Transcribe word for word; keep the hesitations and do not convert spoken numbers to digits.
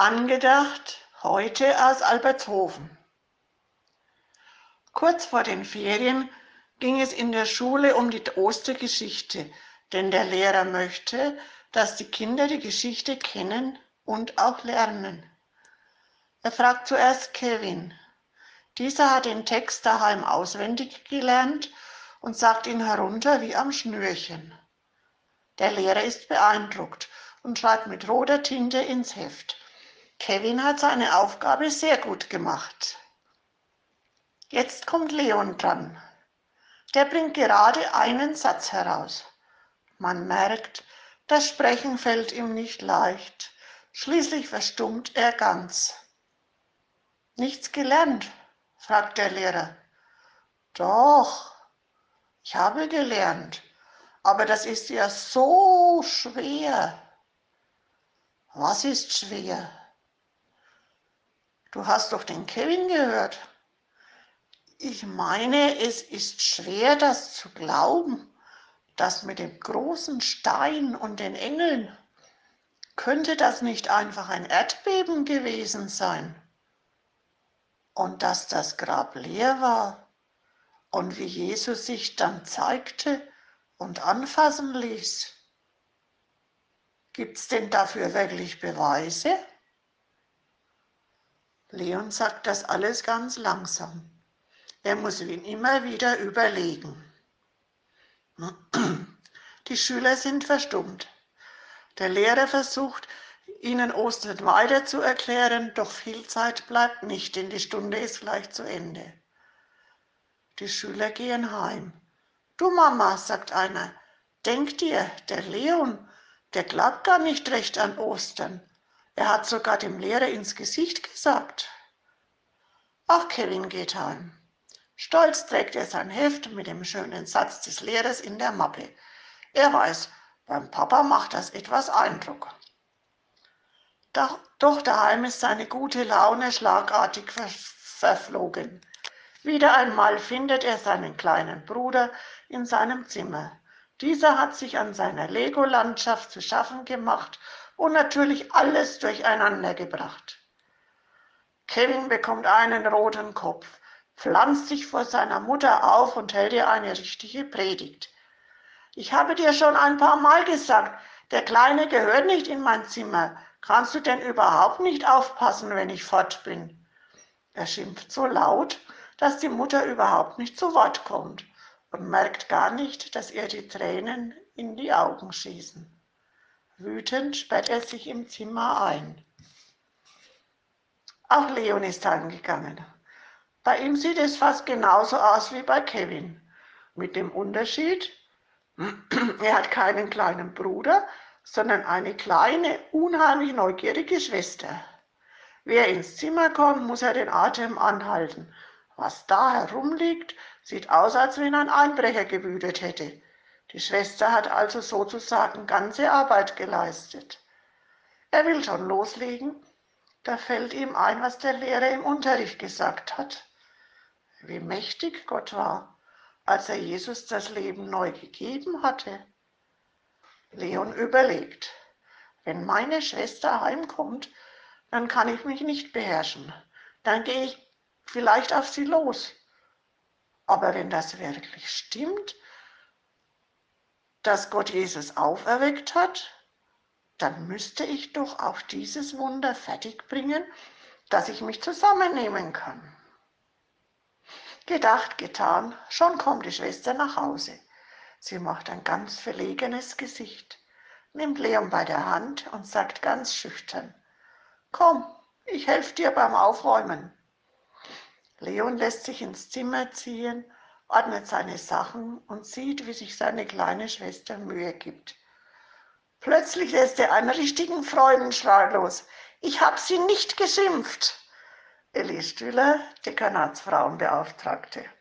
Angedacht heute aus Albertshofen. Kurz vor den Ferien ging es in der Schule um die Ostergeschichte, denn der Lehrer möchte, dass die Kinder die Geschichte kennen und auch lernen. Er fragt zuerst Kevin. Dieser hat den Text daheim auswendig gelernt und sagt ihn herunter wie am Schnürchen. Der Lehrer ist beeindruckt und schreibt mit roter Tinte ins Heft. Kevin hat seine Aufgabe sehr gut gemacht. Jetzt kommt Leon dran. Der bringt gerade einen Satz heraus. Man merkt, das Sprechen fällt ihm nicht leicht. Schließlich verstummt er ganz. Nichts gelernt? Fragt der Lehrer. Doch, ich habe gelernt, aber das ist ja so schwer. Was ist schwer? Du hast doch den Kevin gehört. Ich meine, es ist schwer, das zu glauben, das mit dem großen Stein und den Engeln. Könnte das nicht einfach ein Erdbeben gewesen sein? Und dass das Grab leer war und wie Jesus sich dann zeigte und anfassen ließ. Gibt's denn dafür wirklich Beweise? Leon sagt das alles ganz langsam. Er muss ihn immer wieder überlegen. Die Schüler sind verstummt. Der Lehrer versucht, ihnen Ostern weiter zu erklären, doch viel Zeit bleibt nicht, denn die Stunde ist gleich zu Ende. Die Schüler gehen heim. Du Mama, sagt einer, denk dir, der Leon, der glaubt gar nicht recht an Ostern. Er hat sogar dem Lehrer ins Gesicht gesagt. Auch Kevin geht heim. Stolz trägt er sein Heft mit dem schönen Satz des Lehrers in der Mappe. Er weiß, beim Papa macht das etwas Eindruck. Doch, doch daheim ist seine gute Laune schlagartig ver verflogen. Wieder einmal findet er seinen kleinen Bruder in seinem Zimmer. Dieser hat sich an seiner Lego-Landschaft zu schaffen gemacht und natürlich alles durcheinander gebracht. Kevin bekommt einen roten Kopf, pflanzt sich vor seiner Mutter auf und hält ihr eine richtige Predigt. Ich habe dir schon ein paar Mal gesagt, der Kleine gehört nicht in mein Zimmer. Kannst du denn überhaupt nicht aufpassen, wenn ich fort bin? Er schimpft so laut, dass die Mutter überhaupt nicht zu Wort kommt und merkt gar nicht, dass ihr die Tränen in die Augen schießen. Wütend sperrt er sich im Zimmer ein. Auch Leon ist heimgegangen. Bei ihm sieht es fast genauso aus wie bei Kevin. Mit dem Unterschied, er hat keinen kleinen Bruder, sondern eine kleine, unheimlich neugierige Schwester. Wer ins Zimmer kommt, muss er den Atem anhalten. Was da herumliegt, sieht aus, als wenn ein Einbrecher gewütet hätte. Die Schwester hat also sozusagen ganze Arbeit geleistet. Er will schon loslegen, da fällt ihm ein, was der Lehrer im Unterricht gesagt hat. Wie mächtig Gott war, als er Jesus das Leben neu gegeben hatte. Leon überlegt, wenn meine Schwester heimkommt, dann kann ich mich nicht beherrschen. Dann gehe ich vielleicht auf sie los. Aber wenn das wirklich stimmt, dass Gott Jesus auferweckt hat, dann müsste ich doch auch dieses Wunder fertigbringen, dass ich mich zusammennehmen kann. Gedacht, getan, schon kommt die Schwester nach Hause. Sie macht ein ganz verlegenes Gesicht, nimmt Leon bei der Hand und sagt ganz schüchtern, komm, ich helfe dir beim Aufräumen. Leon lässt sich ins Zimmer ziehen, ordnet seine Sachen und sieht, wie sich seine kleine Schwester Mühe gibt. Plötzlich lässt er einen richtigen Freudenschrei los. Ich hab sie nicht geschimpft. Elli Stüller, Dekanatsfrauenbeauftragte.